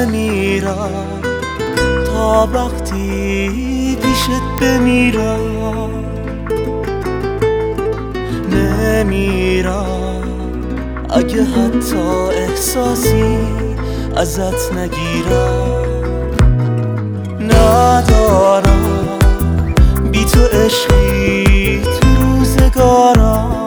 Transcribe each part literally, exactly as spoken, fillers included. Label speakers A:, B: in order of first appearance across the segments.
A: نمیرم تا وقتی پیشت بمیرم، نمیرم اگه حتی احساسی ازت نگیرم. ندارم بی تو عشقی تو روزگارم،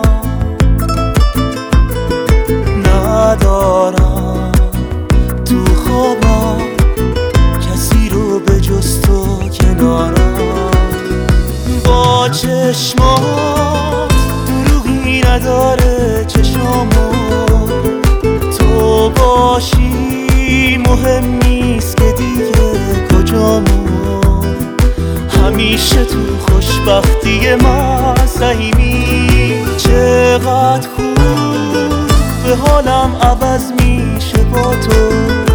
A: ندارم تو خوابم کسی رو به جز تو کنارم. با چشمات دروغی نداره چشامو، تو باشی مهم نیست که دیگه کجامو. همیشه تو خوشبختی من سهیمی، چقدر خوب به حالم عوض میشه با تو.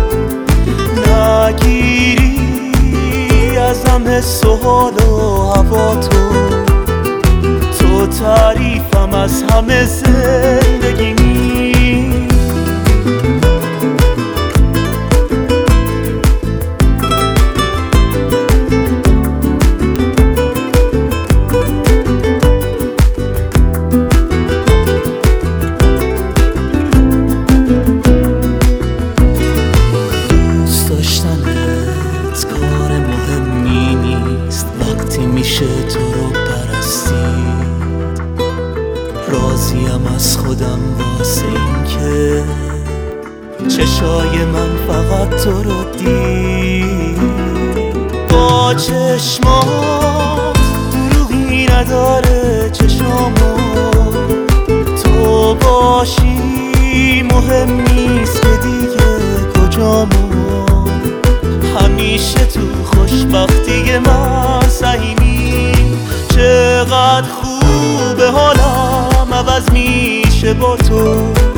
A: نگیری ازم حس و حال و هوا تو، تو تعریفم از همه زندگیمی. میشه تو رو پرستید، راضیم از خودم واسه این که چشای من فقط تو رو دید. با چشمات دروغی نداره چشامو، تو باشی مهم نیست که دیگه کجامو. همیشه تو خوشبختی من سهیمی، چقدر خوبه حالم عوض میشه با تو.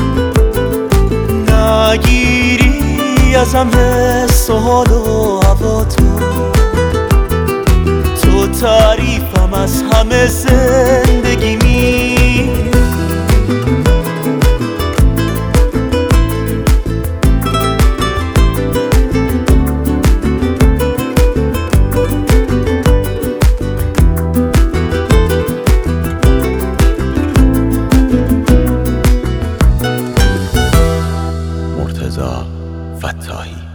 A: نگیری ازم حس و حال و هوا تو، تو تعریفم از همه زندگیمی.
B: مرتضی فتاحی.